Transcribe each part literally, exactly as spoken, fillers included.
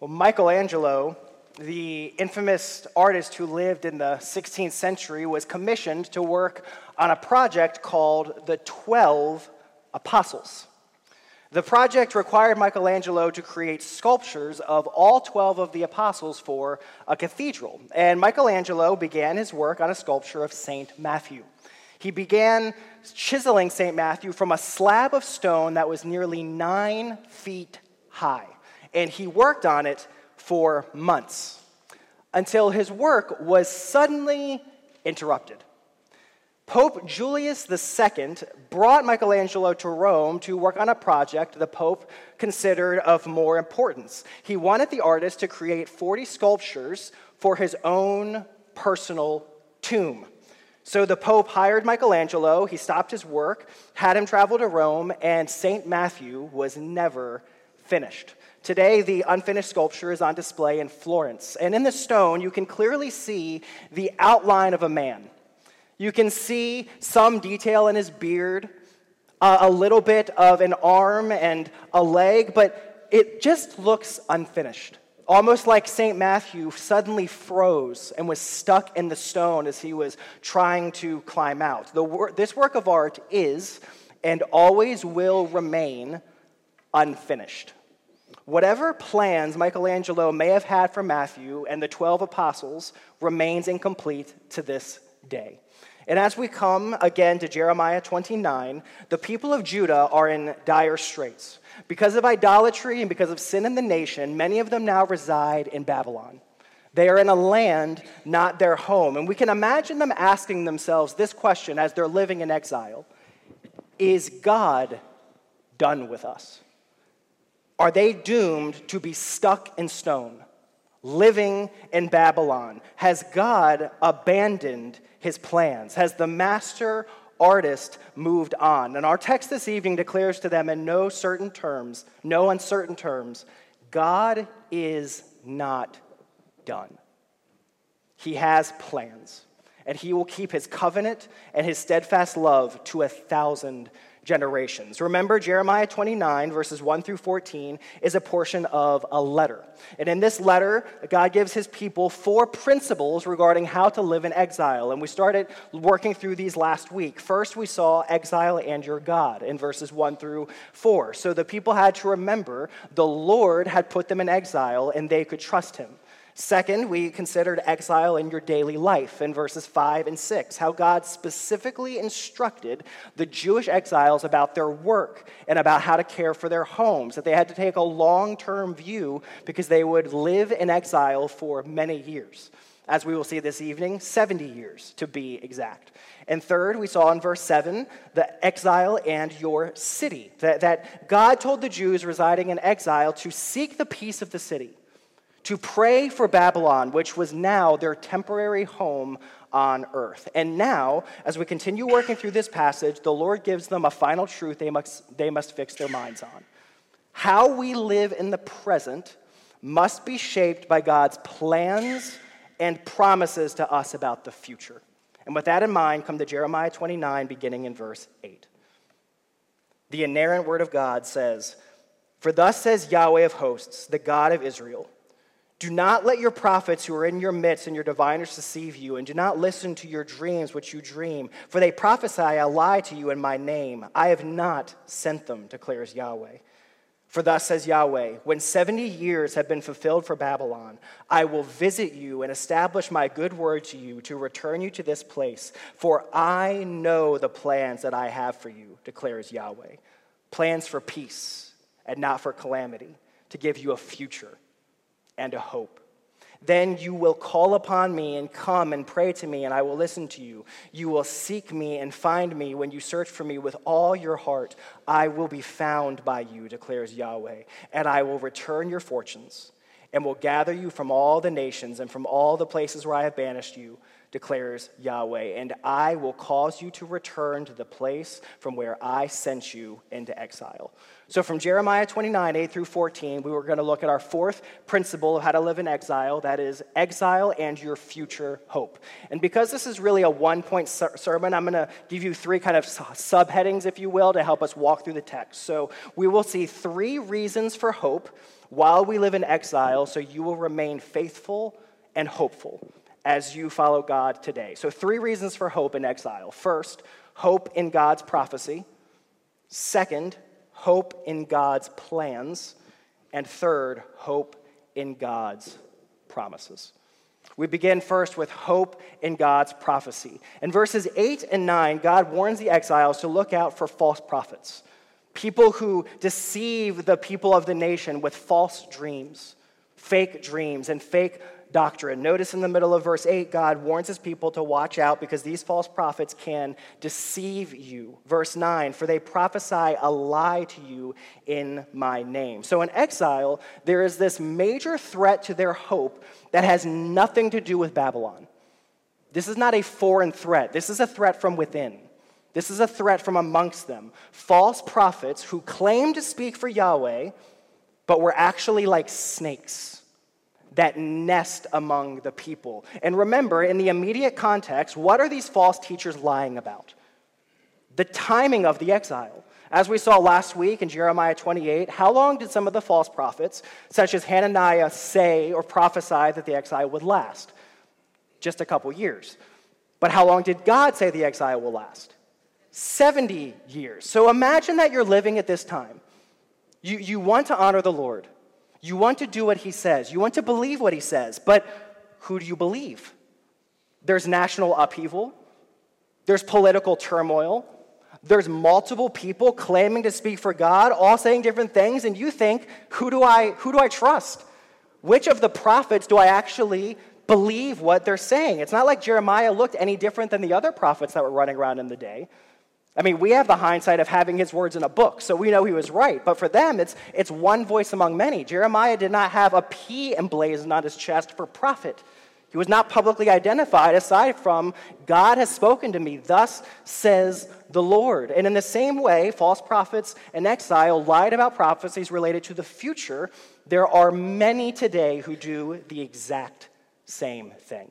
Well, Michelangelo, the infamous artist who lived in the sixteenth century, was commissioned to work on a project called the Twelve Apostles. The project required Michelangelo to create sculptures of all twelve of the apostles for a cathedral. And Michelangelo began his work on a sculpture of Saint Matthew. He began chiseling Saint Matthew from a slab of stone that was nearly nine feet high. And he worked on it for months until his work was suddenly interrupted. Pope Julius the Second brought Michelangelo to Rome to work on a project the Pope considered of more importance. He wanted the artist to create forty sculptures for his own personal tomb. So the Pope hired Michelangelo, he stopped his work, had him travel to Rome, and Saint Matthew was never finished. Today, the unfinished sculpture is on display in Florence. And in the stone, you can clearly see the outline of a man. You can see some detail in his beard, uh, a little bit of an arm and a leg, but it just looks unfinished. Almost like Saint Matthew suddenly froze and was stuck in the stone as he was trying to climb out. The wor- this work of art is and always will remain unfinished. Whatever plans Michelangelo may have had for Matthew and the twelve apostles remains incomplete to this day. And as we come again to Jeremiah twenty-nine, the people of Judah are in dire straits. Because of idolatry and because of sin in the nation, many of them now reside in Babylon. They are in a land not their home. And we can imagine them asking themselves this question as they're living in exile: is God done with us? Are they doomed to be stuck in stone, living in Babylon? Has God abandoned his plans? Has the master artist moved on? And our text this evening declares to them in no certain terms, no uncertain terms, God is not done. He has plans, and he will keep his covenant and his steadfast love to a thousand generations. Remember, Jeremiah twenty-nine, verses one through fourteen, is a portion of a letter. And in this letter, God gives his people four principles regarding how to live in exile. And we started working through these last week. First, we saw exile and your God in verses one through four. So the people had to remember the Lord had put them in exile and they could trust him. Second, we considered exile in your daily life in verses five and six, how God specifically instructed the Jewish exiles about their work and about how to care for their homes, that they had to take a long-term view because they would live in exile for many years. As we will see this evening, seventy years to be exact. And third, we saw in verse seven, the exile and your city, that, that God told the Jews residing in exile to seek the peace of the city, to pray for Babylon, which was now their temporary home on earth. And now, as we continue working through this passage, the Lord gives them a final truth they must, they must fix their minds on. How we live in the present must be shaped by God's plans and promises to us about the future. And with that in mind, come to Jeremiah twenty-nine, beginning in verse eight. The inerrant word of God says, "For thus says Yahweh of hosts, the God of Israel, do not let your prophets who are in your midst and your diviners deceive you, and do not listen to your dreams which you dream, for they prophesy a lie to you in my name. I have not sent them, declares Yahweh. For thus says Yahweh, when seventy years have been fulfilled for Babylon, I will visit you and establish my good word to you to return you to this place, for I know the plans that I have for you, declares Yahweh, plans for peace and not for calamity, to give you a future and a hope. Then you will call upon me and come and pray to me, and I will listen to you. You will seek me and find me when you search for me with all your heart. I will be found by you, declares Yahweh, and I will return your fortunes and will gather you from all the nations and from all the places where I have banished you, declares Yahweh, and I will cause you to return to the place from where I sent you into exile." So from Jeremiah twenty-nine, eight through fourteen, we were going to look at our fourth principle of how to live in exile, that is exile and your future hope. And because this is really a one-point sermon, I'm going to give you three kind of subheadings, if you will, to help us walk through the text. So we will see three reasons for hope, while we live in exile, so you will remain faithful and hopeful as you follow God today. So three reasons for hope in exile. First, hope in God's prophecy. Second, hope in God's plans. And third, hope in God's promises. We begin first with hope in God's prophecy. In verses eight and nine, God warns the exiles to look out for false prophets, people who deceive the people of the nation with false dreams, fake dreams, and fake doctrine. Notice in the middle of verse eight, God warns his people to watch out because these false prophets can deceive you. Verse nine, for they prophesy a lie to you in my name. So in exile, there is this major threat to their hope that has nothing to do with Babylon. This is not a foreign threat. This is a threat from within. This is a threat from amongst them. False prophets who claim to speak for Yahweh, but were actually like snakes that nest among the people. And remember, in the immediate context, what are these false teachers lying about? The timing of the exile. As we saw last week in Jeremiah twenty-eight, how long did some of the false prophets, such as Hananiah, say or prophesy that the exile would last? Just a couple years. But how long did God say the exile will last? seventy years. So imagine that you're living at this time. You, you want to honor the Lord. You want to do what he says. You want to believe what he says. But who do you believe? There's national upheaval. There's political turmoil. There's multiple people claiming to speak for God, all saying different things, and you think, who do I, who do I trust? Which of the prophets do I actually believe what they're saying? It's not like Jeremiah looked any different than the other prophets that were running around in the day. I mean, we have the hindsight of having his words in a book, so we know he was right. But for them, it's, it's one voice among many. Jeremiah did not have a P emblazoned on his chest for prophet. He was not publicly identified aside from, God has spoken to me, thus says the Lord. And in the same way, false prophets in exile lied about prophecies related to the future. There are many today who do the exact same thing.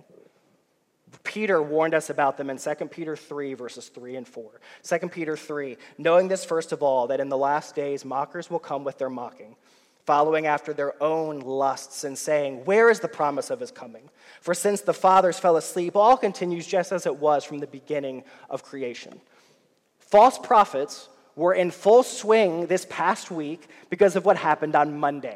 Peter warned us about them in Second Peter three, verses three and four. Second Peter three, knowing this first of all, that in the last days mockers will come with their mocking, following after their own lusts and saying, where is the promise of his coming? For since the fathers fell asleep, all continues just as it was from the beginning of creation. False prophets were in full swing this past week because of what happened on Monday.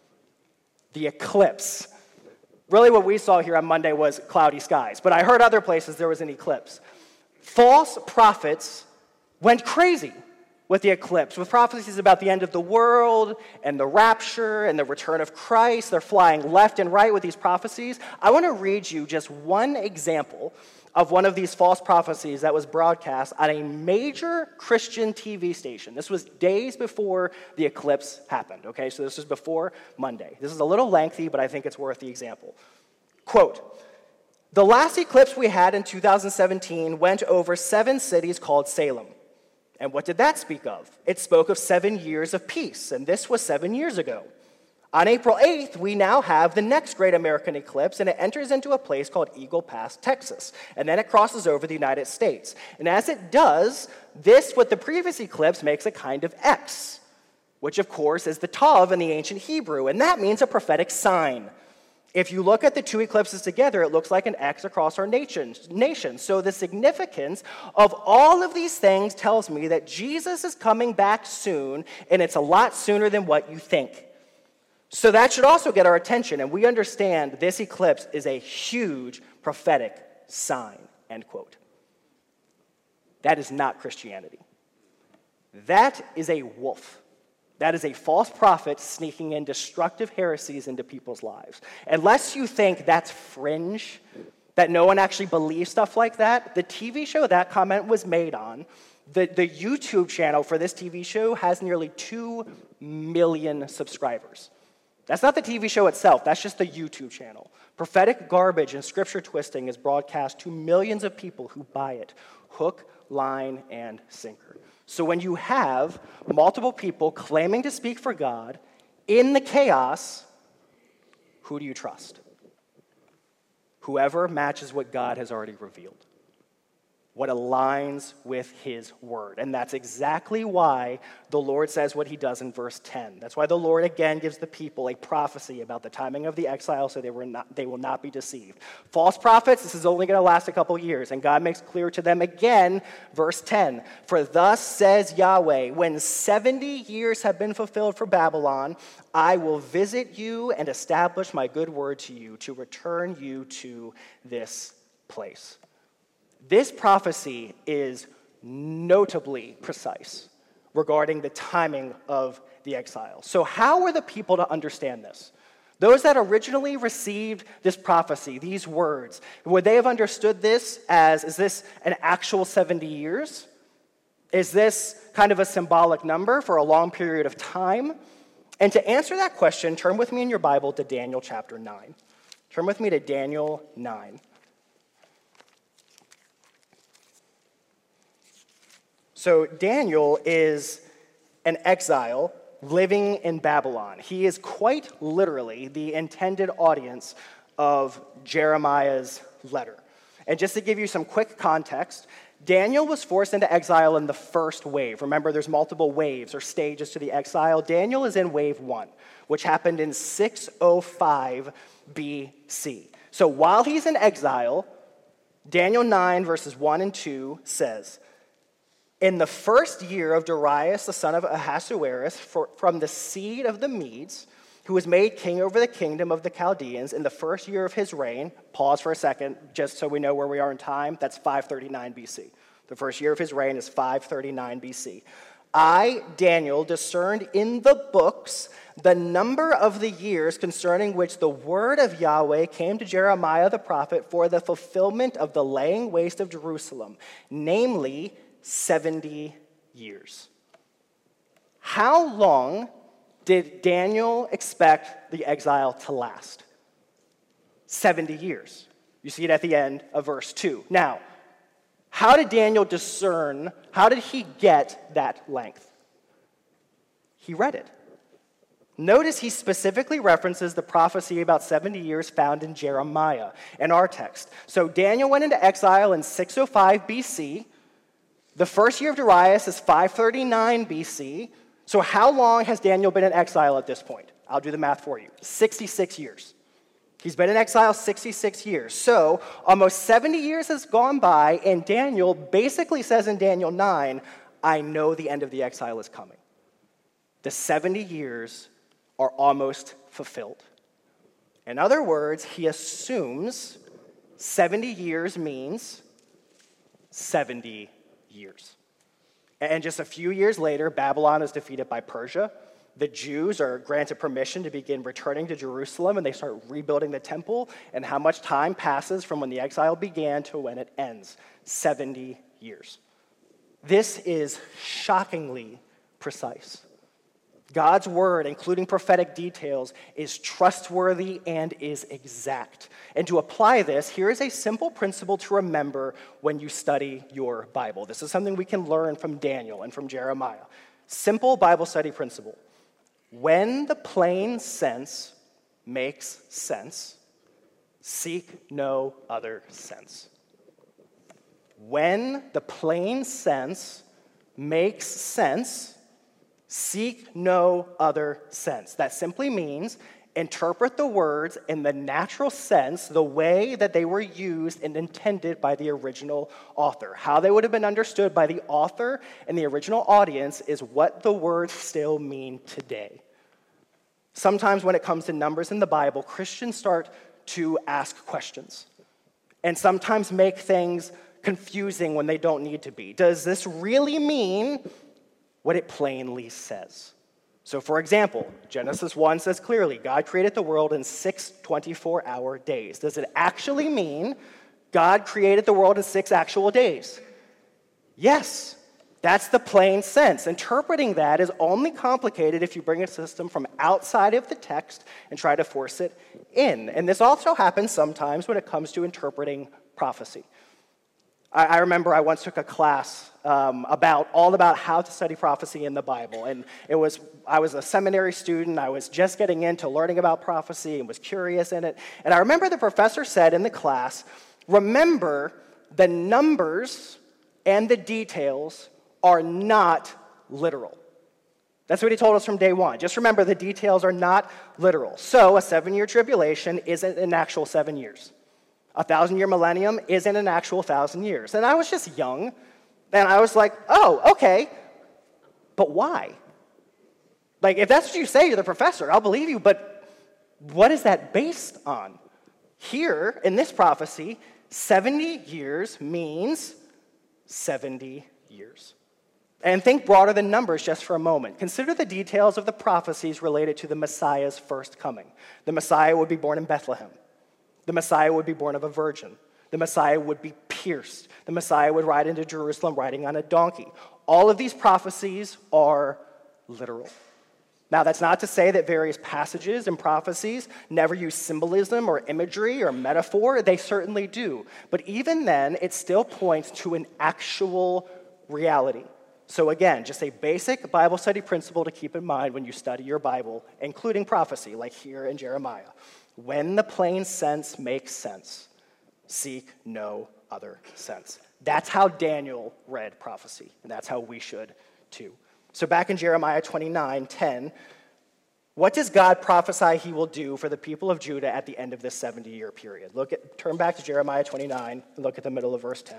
The eclipse. Really what we saw here on Monday was cloudy skies, but I heard other places there was an eclipse. False prophets went crazy with the eclipse, with prophecies about the end of the world and the rapture and the return of Christ. They're flying left and right with these prophecies. I want to read you just one example of one of these false prophecies that was broadcast on a major Christian T V station. This was days before the eclipse happened, okay? So this was before Monday. This is a little lengthy, but I think it's worth the example. Quote, the last eclipse we had in two thousand seventeen went over seven cities called Salem. And what did that speak of? It spoke of seven years of peace, and this was seven years ago. On April eighth, we now have the next great American eclipse, and it enters into a place called Eagle Pass, Texas, and then it crosses over the United States. And as it does, this, with the previous eclipse, makes a kind of X, which, of course, is the Tav in the ancient Hebrew, and that means a prophetic sign. If you look at the two eclipses together, it looks like an X across our nation. nation. So the significance of all of these things tells me that Jesus is coming back soon, and it's a lot sooner than what you think. So that should also get our attention, and we understand this eclipse is a huge prophetic sign, end quote. That is not Christianity. That is a wolf. That is a false prophet sneaking in destructive heresies into people's lives. Unless you think that's fringe, that no one actually believes stuff like that, the T V show that comment was made on, the, the YouTube channel for this T V show has nearly two million subscribers. That's not the T V show itself, that's just the YouTube channel. Prophetic garbage and scripture twisting is broadcast to millions of people who buy it, hook, line, and sinker. So when you have multiple people claiming to speak for God in the chaos, who do you trust? Whoever matches what God has already revealed. what aligns with his word. And that's exactly why the Lord says what he does in verse ten. That's why the Lord again gives the people a prophecy about the timing of the exile so they, were not, they will not be deceived. False prophets, this is only going to last a couple years. And God makes clear to them again, verse ten, for thus says Yahweh, when seventy years have been fulfilled for Babylon, I will visit you and establish my good word to you to return you to this place. This prophecy is notably precise regarding the timing of the exile. So how were the people to understand this? Those that originally received this prophecy, these words, would they have understood this as, is this an actual seventy years? Is this kind of a symbolic number for a long period of time? And to answer that question, turn with me in your Bible to Daniel chapter nine. Turn with me to Daniel nine. So Daniel is an exile living in Babylon. He is quite literally the intended audience of Jeremiah's letter. And just to give you some quick context, Daniel was forced into exile in the first wave. Remember, there's multiple waves or stages to the exile. Daniel is in wave one, which happened in six oh five B C. So while he's in exile, Daniel nine verses one and two says, in the first year of Darius, the son of Ahasuerus, for, from the seed of the Medes, who was made king over the kingdom of the Chaldeans, in the first year of his reign, pause for a second, just so we know where we are in time, that's five thirty-nine B C. The first year of his reign is five thirty-nine B C. I, Daniel, discerned in the books the number of the years concerning which the word of Yahweh came to Jeremiah the prophet for the fulfillment of the laying waste of Jerusalem, namely seventy years. How long did Daniel expect the exile to last? seventy years. You see it at the end of verse two. Now, how did Daniel discern, how did he get that length? He read it. Notice he specifically references the prophecy about seventy years found in Jeremiah in our text. So Daniel went into exile in six oh five B C. The first year of Darius is five thirty-nine B C. So how long has Daniel been in exile at this point? I'll do the math for you. sixty-six years. He's been in exile sixty-six years. So almost seventy years has gone by, and Daniel basically says in Daniel nine, I know the end of the exile is coming. The seventy years are almost fulfilled. In other words, he assumes seventy years means seventy years. And just a few years later, Babylon is defeated by Persia. The Jews are granted permission to begin returning to Jerusalem, and they start rebuilding the temple. And how much time passes from when the exile began to when it ends? seventy years. This is shockingly precise. God's word, including prophetic details, is trustworthy and is exact. And to apply this, here is a simple principle to remember when you study your Bible. This is something we can learn from Daniel and from Jeremiah. Simple Bible study principle. When the plain sense makes sense, seek no other sense. When the plain sense makes sense, seek no other sense. That simply means interpret the words in the natural sense, the way that they were used and intended by the original author. How they would have been understood by the author and the original audience is what the words still mean today. Sometimes when it comes to numbers in the Bible, Christians start to ask questions and sometimes make things confusing when they don't need to be. Does this really mean what it plainly says? So for example, Genesis one says clearly, God created the world in six twenty-four hour days. Does it actually mean God created the world in six actual days? Yes, that's the plain sense. Interpreting that is only complicated if you bring a system from outside of the text and try to force it in. And this also happens sometimes when it comes to interpreting prophecy. I remember I once took a class um, about all about how to study prophecy in the Bible, and it was I was a seminary student. I was just getting into learning about prophecy and was curious in it. And I remember the professor said in the class, "Remember, the numbers and the details are not literal. That's what he told us from day one. Just remember, the details are not literal. So a seven-year tribulation isn't an actual seven years. A thousand-year millennium isn't an actual thousand years. And I was just young, and I was like, oh, okay, but why? Like, if that's what you say, you're the professor, I'll believe you, but what is that based on? Here, in this prophecy, seventy years means seventy years. And think broader than numbers just for a moment. Consider the details of the prophecies related to the Messiah's first coming. The Messiah would be born in Bethlehem. The Messiah would be born of a virgin. The Messiah would be pierced. The Messiah would ride into Jerusalem riding on a donkey. All of these prophecies are literal. Now, that's not to say that various passages and prophecies never use symbolism or imagery or metaphor. They certainly do. But even then, it still points to an actual reality. So again, just a basic Bible study principle to keep in mind when you study your Bible, including prophecy, like here in Jeremiah. When the plain sense makes sense, seek no other sense. That's how Daniel read prophecy, and that's how we should too. So back in Jeremiah twenty-nine ten, what does God prophesy he will do for the people of Judah at the end of this seventy-year period? Look at, turn back to Jeremiah twenty-nine and look at the middle of verse ten.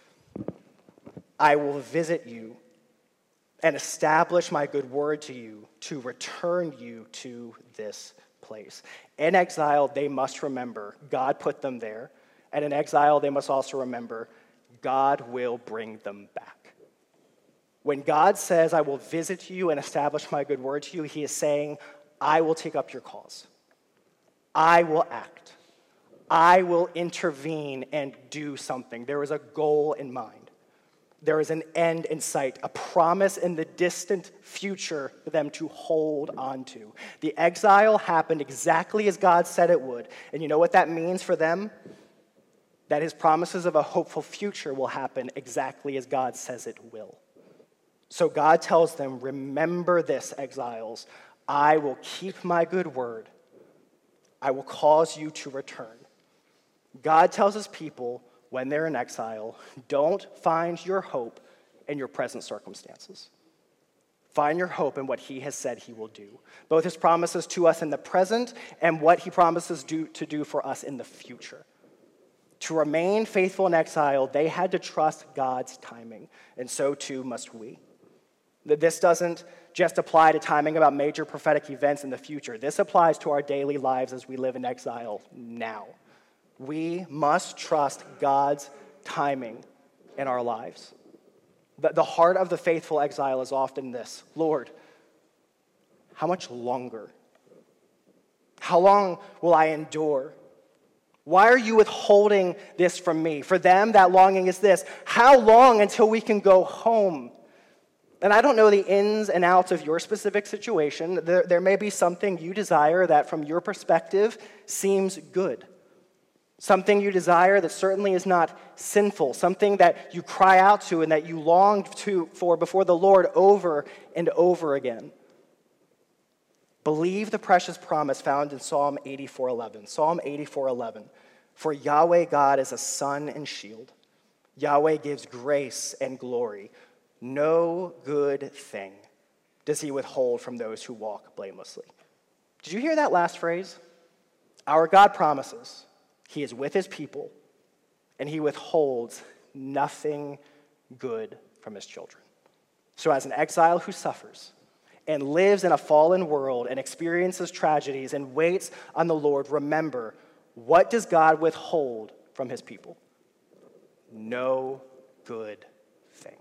I will visit you and establish my good word to you to return you to this place. In exile, they must remember God put them there, and in exile, they must also remember God will bring them back. When God says, I will visit you and establish my good word to you, he is saying, I will take up your cause. I will act. I will intervene and do something. There is a goal in mind. There is an end in sight, a promise in the distant future for them to hold on to. The exile happened exactly as God said it would. And you know what that means for them? That his promises of a hopeful future will happen exactly as God says it will. So God tells them, remember this, exiles. I will keep my good word. I will cause you to return. God tells his people, when they're in exile, don't find your hope in your present circumstances. Find your hope in what he has said he will do, both his promises to us in the present and what he promises do, to do for us in the future. To remain faithful in exile, they had to trust God's timing, and so too must we. This doesn't just apply to timing about major prophetic events in the future. This applies to our daily lives as we live in exile now. We must trust God's timing in our lives. The, the heart of the faithful exile is often this: Lord, how much longer? How long will I endure? Why are you withholding this from me? For them, that longing is this: how long until we can go home? And I don't know the ins and outs of your specific situation. There, there may be something you desire that from your perspective seems good. Something you desire that certainly is not sinful. Something that you cry out to and that you long to for before the Lord over and over again. Believe the precious promise found in Psalm eighty-four eleven. Psalm eighty-four eleven. For Yahweh God is a sun and shield. Yahweh gives grace and glory. No good thing does he withhold from those who walk blamelessly. Did you hear that last phrase? Our God promises he is with his people, and he withholds nothing good from his children. So as an exile who suffers and lives in a fallen world and experiences tragedies and waits on the Lord, remember, what does God withhold from his people? No good thing.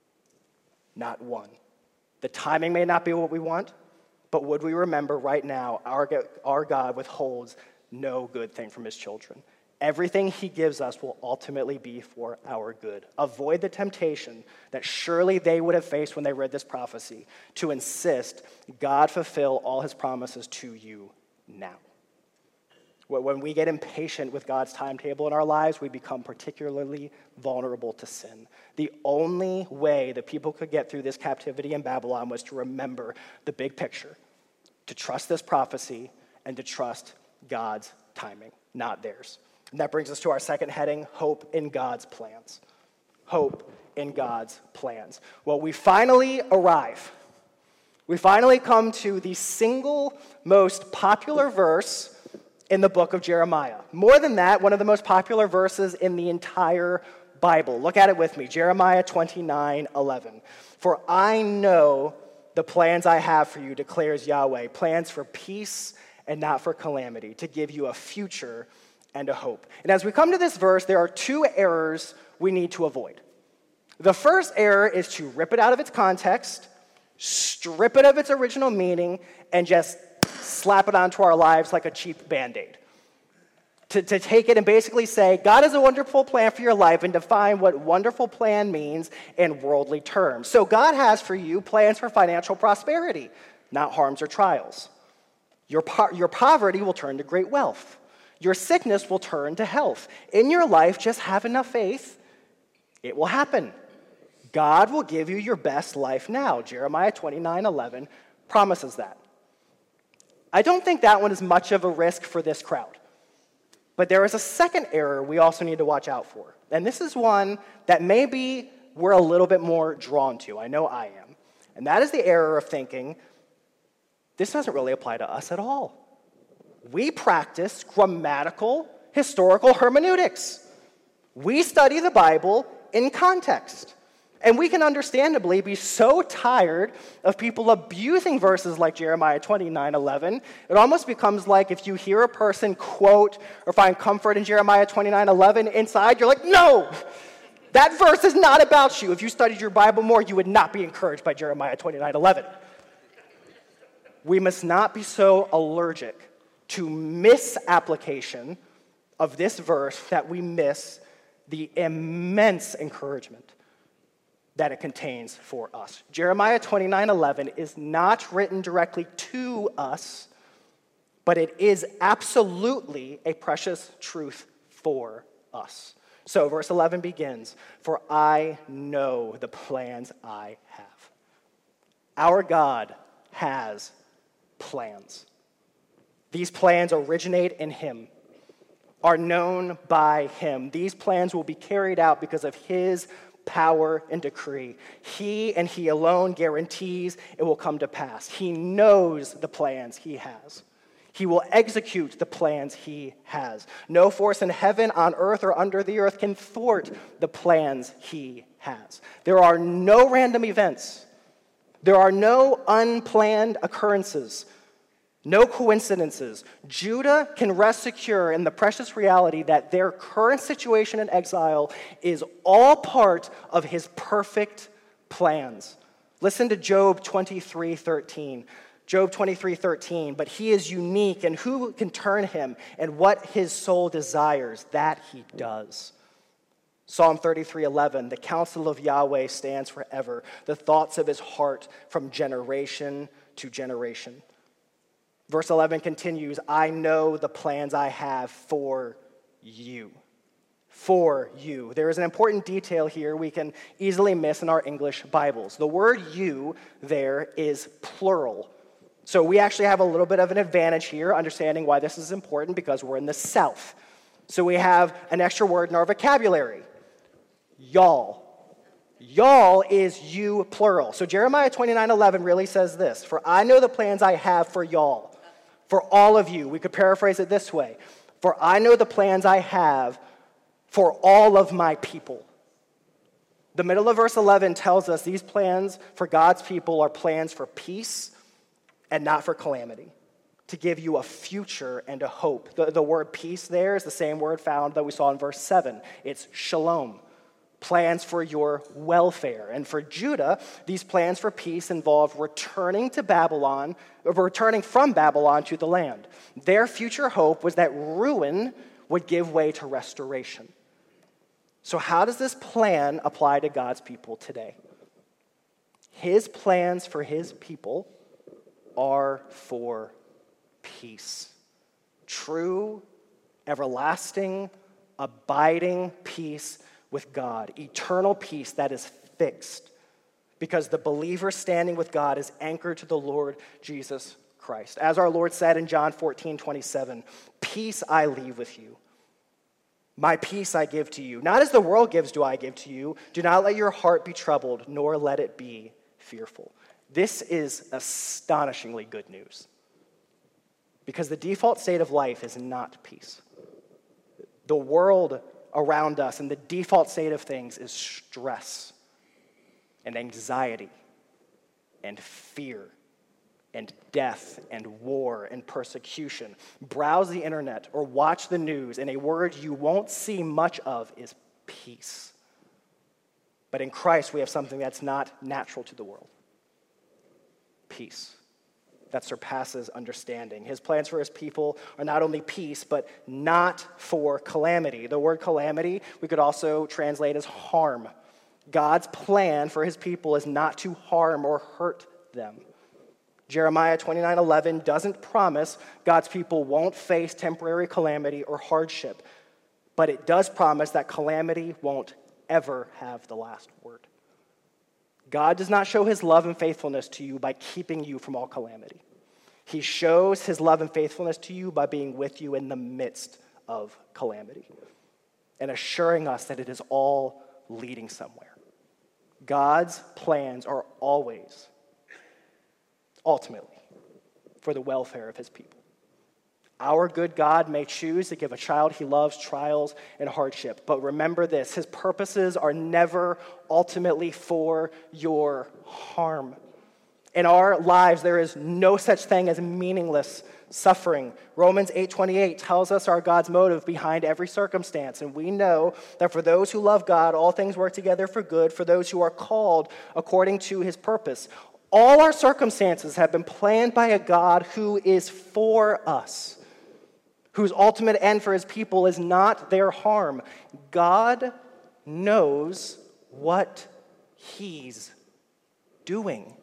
Not one. The timing may not be what we want, but would we remember right now, our, our God withholds no good thing from his children. Everything he gives us will ultimately be for our good. Avoid the temptation that surely they would have faced when they read this prophecy to insist God fulfill all his promises to you now. When we get impatient with God's timetable in our lives, we become particularly vulnerable to sin. The only way the people could get through this captivity in Babylon was to remember the big picture, to trust this prophecy, and to trust God's timing, not theirs. And that brings us to our second heading, hope in God's plans. Hope in God's plans. Well, we finally arrive. We finally come to the single most popular verse in the book of Jeremiah. More than that, one of the most popular verses in the entire Bible. Look at it with me, Jeremiah twenty-nine eleven. For I know the plans I have for you, declares Yahweh, plans for peace and not for calamity, to give you a future and a hope. And as we come to this verse, there are two errors we need to avoid. The first error is to rip it out of its context, strip it of its original meaning, and just slap it onto our lives like a cheap Band-Aid. To, to take it and basically say, God has a wonderful plan for your life, and define what wonderful plan means in worldly terms. So God has for you plans for financial prosperity, not harms or trials. Your, po- your poverty will turn to great wealth. Your sickness will turn to health. In your life, just have enough faith. It will happen. God will give you your best life now. Jeremiah twenty-nine eleven promises that. I don't think that one is much of a risk for this crowd. But there is a second error we also need to watch out for. And this is one that maybe we're a little bit more drawn to. I know I am. And that is the error of thinking, this doesn't really apply to us at all. We practice grammatical, historical hermeneutics. We study the Bible in context. And we can understandably be so tired of people abusing verses like Jeremiah twenty-nine eleven. It almost becomes like if you hear a person quote or find comfort in Jeremiah twenty-nine eleven, inside you're like, no, that verse is not about you. If you studied your Bible more, you would not be encouraged by Jeremiah twenty-nine eleven. We must not be so allergic to misapplication of this verse that we miss the immense encouragement that it contains for us. Jeremiah twenty-nine eleven is not written directly to us, but it is absolutely a precious truth for us. So verse eleven begins, for I know the plans I have. Our God has plans. These plans originate in him, are known by him. These plans will be carried out because of his power and decree. He and he alone guarantees it will come to pass. He knows the plans he has. He will execute the plans he has. No force in heaven, on earth, or under the earth can thwart the plans he has. There are no random events. There are no unplanned occurrences. No coincidences. Judah can rest secure in the precious reality that their current situation in exile is all part of his perfect plans. Listen to Job twenty-three thirteen. Job twenty-three thirteen, but he is unique, and who can turn him? And what his soul desires, that he does. Psalm thirty-three eleven, the counsel of Yahweh stands forever, the thoughts of his heart from generation to generation. Verse eleven continues, I know the plans I have for you. For you. There is an important detail here we can easily miss in our English Bibles. The word you there is plural. So we actually have a little bit of an advantage here, understanding why this is important, because we're in the South. So we have an extra word in our vocabulary. Y'all. Y'all is you plural. So Jeremiah twenty-nine eleven really says this, for I know the plans I have for y'all. For all of you, we could paraphrase it this way. For I know the plans I have for all of my people. The middle of verse eleven tells us these plans for God's people are plans for peace and not for calamity, to give you a future and a hope. The, the word peace there is the same word found that we saw in verse seven. It's shalom. Plans for your welfare. And for Judah, these plans for peace involve returning to Babylon, or returning from Babylon to the land. Their future hope was that ruin would give way to restoration. So how does this plan apply to God's people today? His plans for his people are for peace. True, everlasting, abiding peace with God, eternal peace that is fixed, because the believer standing with God is anchored to the Lord Jesus Christ. As our Lord said in John fourteen twenty-seven, peace I leave with you. My peace I give to you. Not as the world gives do I give to you. Do not let your heart be troubled, nor let it be fearful. This is astonishingly good news. Because the default state of life is not peace. The world around us and the default state of things is stress and anxiety and fear and death and war and persecution. Browse the internet or watch the news, and a word you won't see much of is peace. But in Christ, we have something that's not natural to the world. Peace that surpasses understanding. His plans for his people are not only peace, but not for calamity. The word calamity we could also translate as harm. God's plan for his people is not to harm or hurt them. Jeremiah twenty-nine eleven doesn't promise God's people won't face temporary calamity or hardship, but it does promise that calamity won't ever have the last word. God does not show his love and faithfulness to you by keeping you from all calamity. He shows his love and faithfulness to you by being with you in the midst of calamity and assuring us that it is all leading somewhere. God's plans are always, ultimately, for the welfare of his people. Our good God may choose to give a child he loves trials and hardship, but remember this, his purposes are never ultimately for your harm. In our lives, there is no such thing as meaningless suffering. Romans eight twenty-eight tells us our God's motive behind every circumstance, and we know that for those who love God, all things work together for good, for those who are called according to his purpose. All our circumstances have been planned by a God who is for us, whose ultimate end for his people is not their harm. God knows what he's doing.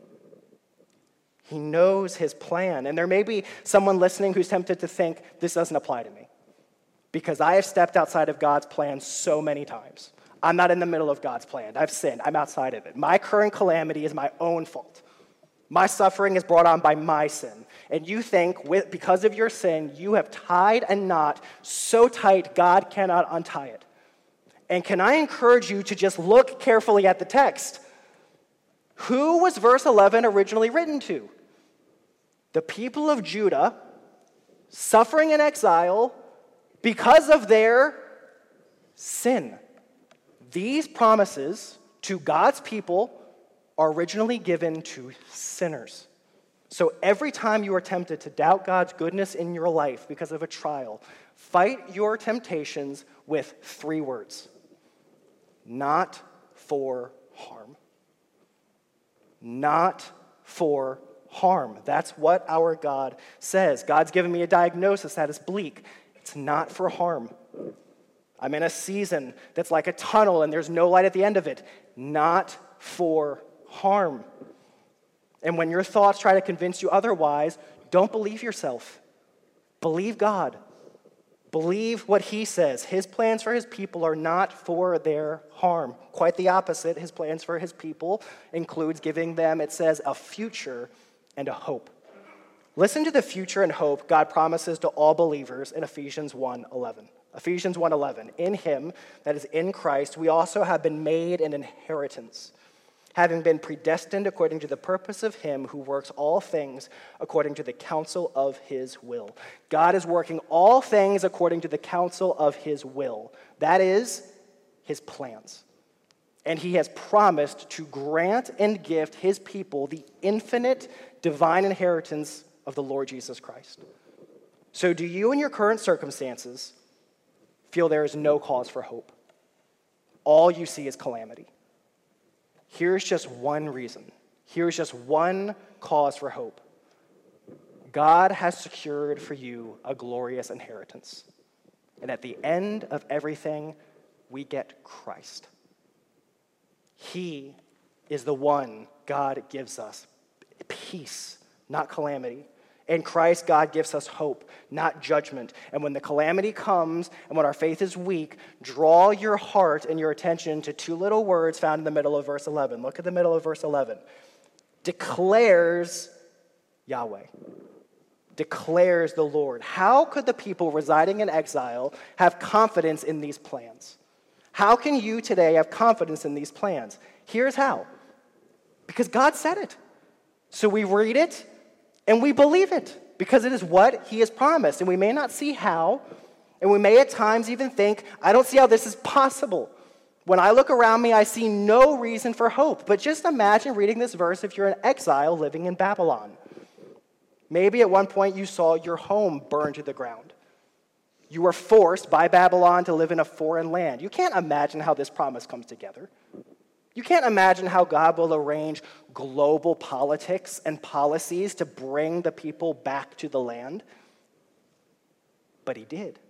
He knows his plan. And there may be someone listening who's tempted to think, this doesn't apply to me, because I have stepped outside of God's plan so many times. I'm not in the middle of God's plan. I've sinned. I'm outside of it. My current calamity is my own fault. My suffering is brought on by my sin. And you think, with, because of your sin, you have tied a knot so tight God cannot untie it. And can I encourage you to just look carefully at the text? Who was verse eleven originally written to? The people of Judah, suffering in exile because of their sin. These promises to God's people are originally given to sinners. So every time you are tempted to doubt God's goodness in your life because of a trial, fight your temptations with three words. Not for harm. Not for harm. That's what our God says. God's given me a diagnosis that is bleak. It's not for harm. I'm in a season that's like a tunnel and there's no light at the end of it. Not for harm. And when your thoughts try to convince you otherwise, don't believe yourself. Believe God. Believe what he says. His plans for his people are not for their harm. Quite the opposite. His plans for his people includes giving them, it says, a future and a hope. Listen to the future and hope God promises to all believers in Ephesians one eleven. Ephesians one eleven. In him, that is in Christ, we also have been made an inheritance, having been predestined according to the purpose of him who works all things according to the counsel of his will. God is working all things according to the counsel of his will. That is, his plans. And he has promised to grant and gift his people the infinite divine inheritance of the Lord Jesus Christ. So do you in your current circumstances feel there is no cause for hope? All you see is calamity. Here's just one reason. Here's just one cause for hope. God has secured for you a glorious inheritance. And at the end of everything, we get Christ. He is the one God gives us peace, not calamity. In Christ, God gives us hope, not judgment. And when the calamity comes and when our faith is weak, draw your heart and your attention to two little words found in the middle of verse eleven. Look at the middle of verse eleven. Declares Yahweh. declares the Lord. How could the people residing in exile have confidence in these plans? How can you today have confidence in these plans? Here's how. Because God said it. So we read it and we believe it because it is what he has promised. And we may not see how, and we may at times even think, I don't see how this is possible. When I look around me, I see no reason for hope. But just imagine reading this verse if you're in exile living in Babylon. Maybe at one point you saw your home burn to the ground. You were forced by Babylon to live in a foreign land. You can't imagine how this promise comes together. You can't imagine how God will arrange global politics and policies to bring the people back to the land. But he did.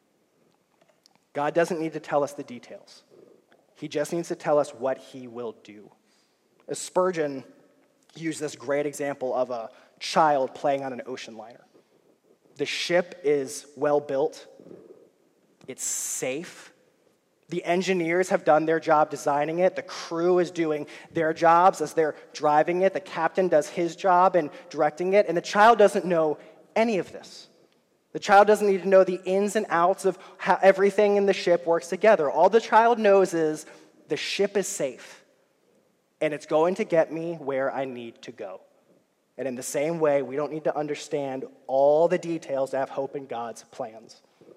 God doesn't need to tell us the details. He just needs to tell us what he will do. Spurgeon used this great example of a child playing on an ocean liner. The ship is well built. It's safe. The engineers have done their job designing it. The crew is doing their jobs as they're driving it. The captain does his job in directing it. And the child doesn't know any of this. The child doesn't need to know the ins and outs of how everything in the ship works together. All the child knows is the ship is safe, and it's going to get me where I need to go. And in the same way, we don't need to understand all the details to have hope in God's plans.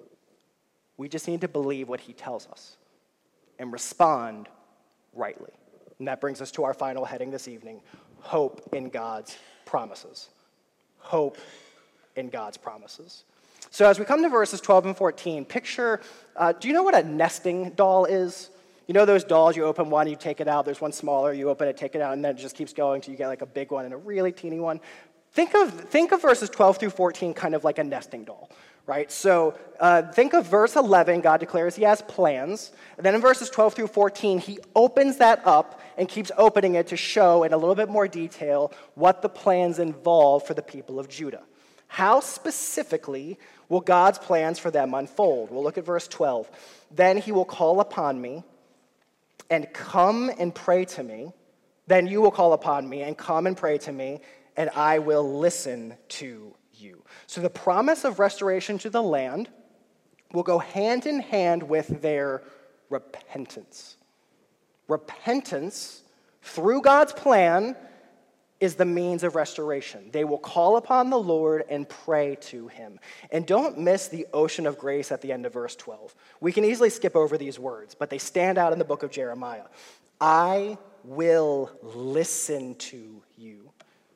We just need to believe what he tells us and respond rightly. And that brings us to our final heading this evening, hope in God's promises. Hope in God's promises. So as we come to verses twelve and fourteen, picture, uh, do you know what a nesting doll is? You know those dolls, you open one, you take it out, there's one smaller, you open it, take it out, and then it just keeps going until you get like a big one and a really teeny one. Think of, think of verses twelve through fourteen kind of like a nesting doll, right? So uh, think of verse eleven, God declares he has plans. And then in verses twelve through fourteen, he opens that up and keeps opening it to show in a little bit more detail what the plans involve for the people of Judah. How specifically will God's plans for them unfold? We'll look at verse twelve. Then he will call upon me and come and pray to me. Then you will call upon me and come and pray to me, and I will listen to you. So the promise of restoration to the land will go hand in hand with their repentance. Repentance, through God's plan, is the means of restoration. They will call upon the Lord and pray to him. And don't miss the ocean of grace at the end of verse twelve. We can easily skip over these words, but they stand out in the book of Jeremiah. I will listen to you.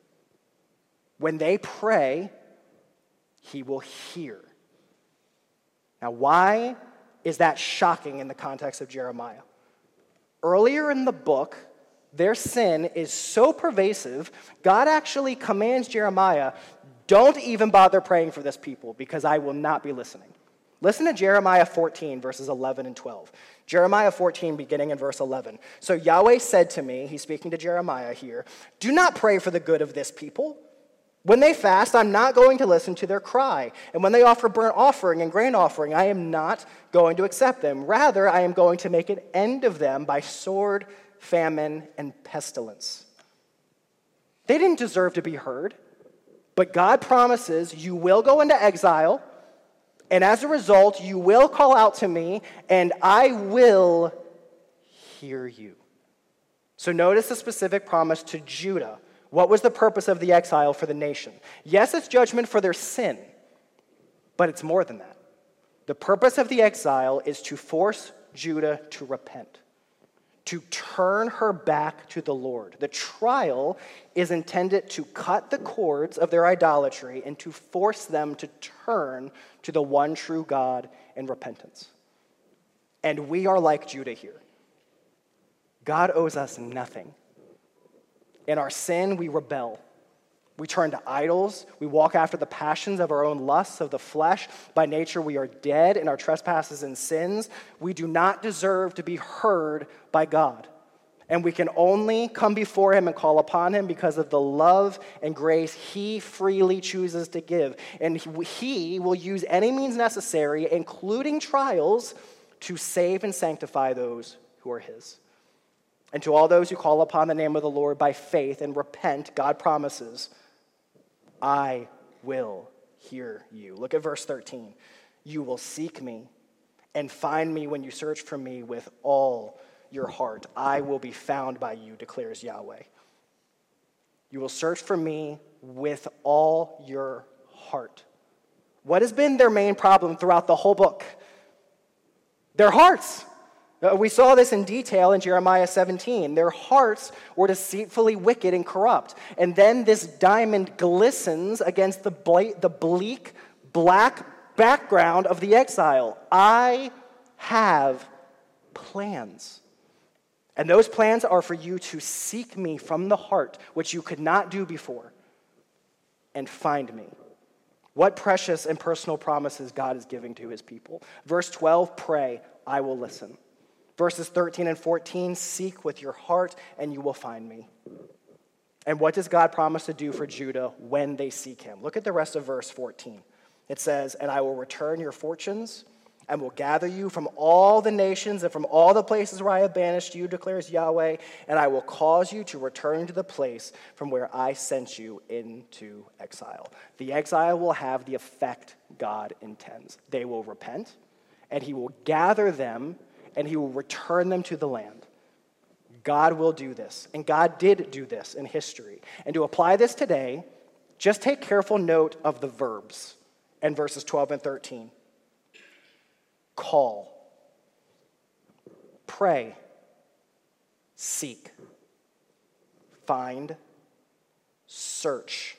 When they pray, he will hear. Now, why is that shocking in the context of Jeremiah? Earlier in the book, their sin is so pervasive, God actually commands Jeremiah, don't even bother praying for this people because I will not be listening. Listen to Jeremiah fourteen, verses eleven and twelve. Jeremiah fourteen, beginning in verse eleven. So Yahweh said to me, he's speaking to Jeremiah here, do not pray for the good of this people. When they fast, I'm not going to listen to their cry. And when they offer burnt offering and grain offering, I am not going to accept them. Rather, I am going to make an end of them by sword, famine, and pestilence. They didn't deserve to be heard, but God promises you will go into exile, and as a result, you will call out to me, and I will hear you. So notice the specific promise to Judah. What was the purpose of the exile for the nation? Yes, it's judgment for their sin, but it's more than that. The purpose of the exile is to force Judah to repent, to turn her back to the Lord. The trial is intended to cut the cords of their idolatry and to force them to turn to the one true God in repentance. And we are like Judah here. God owes us nothing. In our sin, we rebel. We turn to idols. We walk after the passions of our own lusts of the flesh. By nature, we are dead in our trespasses and sins. We do not deserve to be heard by God. And we can only come before him and call upon him because of the love and grace he freely chooses to give. And he will use any means necessary, including trials, to save and sanctify those who are his. And to all those who call upon the name of the Lord by faith and repent, God promises, I will hear you. Look at verse thirteen. You will seek me and find me when you search for me with all your heart. I will be found by you, declares Yahweh. You will search for me with all your heart. What has been their main problem throughout the whole book? Their hearts. Uh, We saw this in detail in Jeremiah seventeen. Their hearts were deceitfully wicked and corrupt. And then this diamond glistens against the, ble- the bleak, black background of the exile. I have plans. And those plans are for you to seek me from the heart, which you could not do before, and find me. What precious and personal promises God is giving to his people. Verse twelve, pray, I will listen. Verses thirteen and fourteen, seek with your heart and you will find me. And what does God promise to do for Judah when they seek him? Look at the rest of verse fourteen. It says, and I will return your fortunes and will gather you from all the nations and from all the places where I have banished you, declares Yahweh, and I will cause you to return to the place from where I sent you into exile. The exile will have the effect God intends. They will repent, and he will gather them, and he will return them to the land. God will do this, and God did do this in history. And to apply this today, just take careful note of the verbs in verses twelve and thirteen. Call, pray, seek, find, search.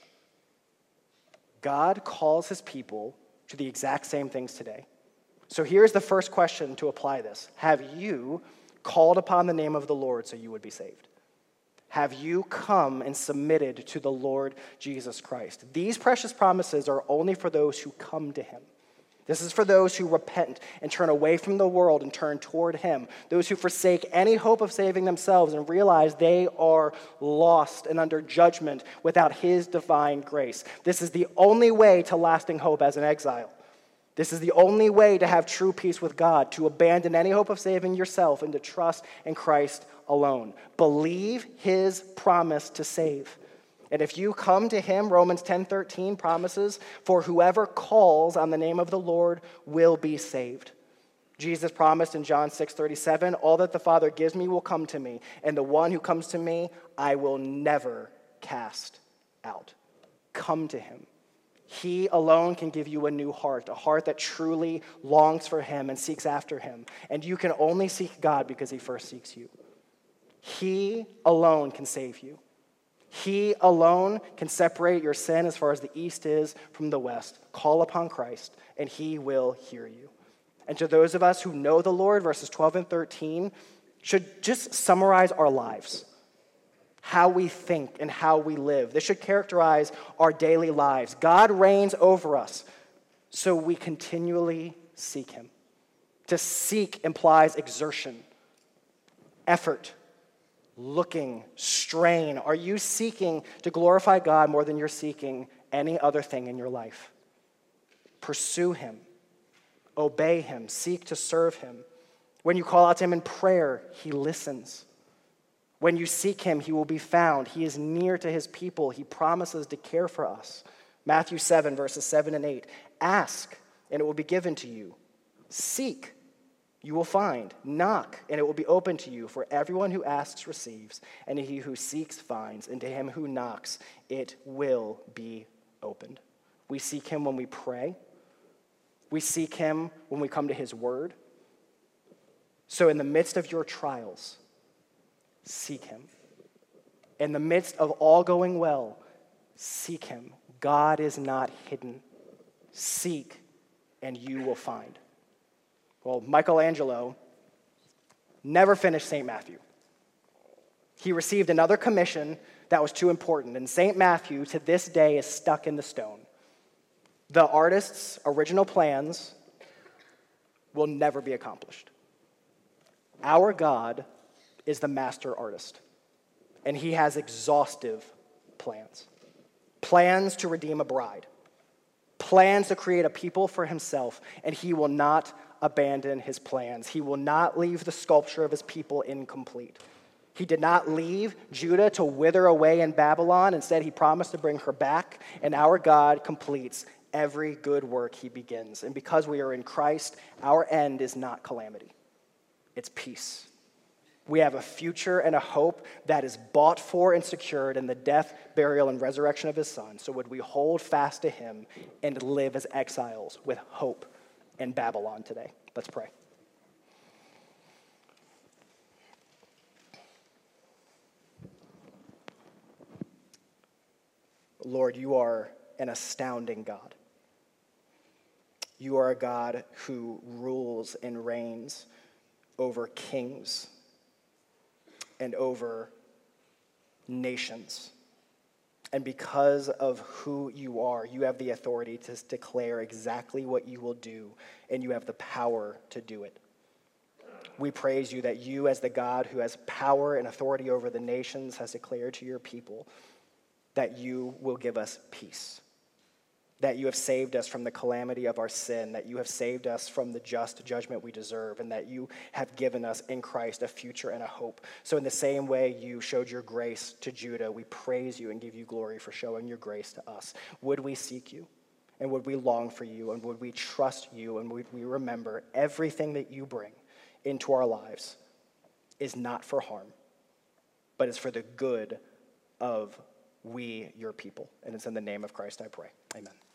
God calls his people to the exact same things today. So here's the first question to apply this. Have you called upon the name of the Lord so you would be saved? Have you come and submitted to the Lord Jesus Christ? These precious promises are only for those who come to him. This is for those who repent and turn away from the world and turn toward him. Those who forsake any hope of saving themselves and realize they are lost and under judgment without his divine grace. This is the only way to lasting hope as an exile. This is the only way to have true peace with God, to abandon any hope of saving yourself and to trust in Christ alone. Believe his promise to save. And if you come to him, Romans ten thirteen promises, for whoever calls on the name of the Lord will be saved. Jesus promised in John six thirty-seven, all that the Father gives me will come to me, and the one who comes to me I will never cast out. Come to him. He alone can give you a new heart, a heart that truly longs for him and seeks after him. And you can only seek God because he first seeks you. He alone can save you. He alone can separate your sin as far as the east is from the west. Call upon Christ, and he will hear you. And to those of us who know the Lord, verses twelve and thirteen should just summarize our lives, how we think and how we live. This should characterize our daily lives. God reigns over us, so we continually seek him. To seek implies exertion, effort, looking, strain. Are you seeking to glorify God more than you're seeking any other thing in your life? Pursue him. Obey him. Seek to serve him. When you call out to him in prayer, he listens. When you seek him, he will be found. He is near to his people. He promises to care for us. Matthew seven, verses seven and eight. Ask, and it will be given to you. Seek, you will find. Knock, and it will be open to you. For everyone who asks receives, and he who seeks finds, and to him who knocks it will be opened. We seek him when we pray. We seek him when we come to his word. So in the midst of your trials, seek him. In the midst of all going well, seek him. God is not hidden. Seek, and you will find. Well, Michelangelo never finished Saint Matthew. He received another commission that was too important, and Saint Matthew, to this day, is stuck in the stone. The artist's original plans will never be accomplished. Our God is the master artist, and he has exhaustive plans. Plans to redeem a bride. Plans to create a people for himself, and he will not abandon his plans. He will not leave the sculpture of his people incomplete. He did not leave Judah to wither away in Babylon. Instead, he promised to bring her back, and our God completes every good work he begins. And because we are in Christ, our end is not calamity. It's peace. We have a future and a hope that is bought for and secured in the death, burial, and resurrection of his Son. So would we hold fast to him and live as exiles with hope in Babylon today? Let's pray. Lord, you are an astounding God. You are a God who rules and reigns over kings and over nations. And because of who you are, you have the authority to declare exactly what you will do, and you have the power to do it. We praise you that you, as the God who has power and authority over the nations, has declared to your people that you will give us peace, that you have saved us from the calamity of our sin, that you have saved us from the just judgment we deserve, and that you have given us in Christ a future and a hope. So in the same way you showed your grace to Judah, we praise you and give you glory for showing your grace to us. Would we seek you, and would we long for you, and would we trust you, and would we remember everything that you bring into our lives is not for harm, but is for the good of we, your people. And it's in the name of Christ I pray. Amen.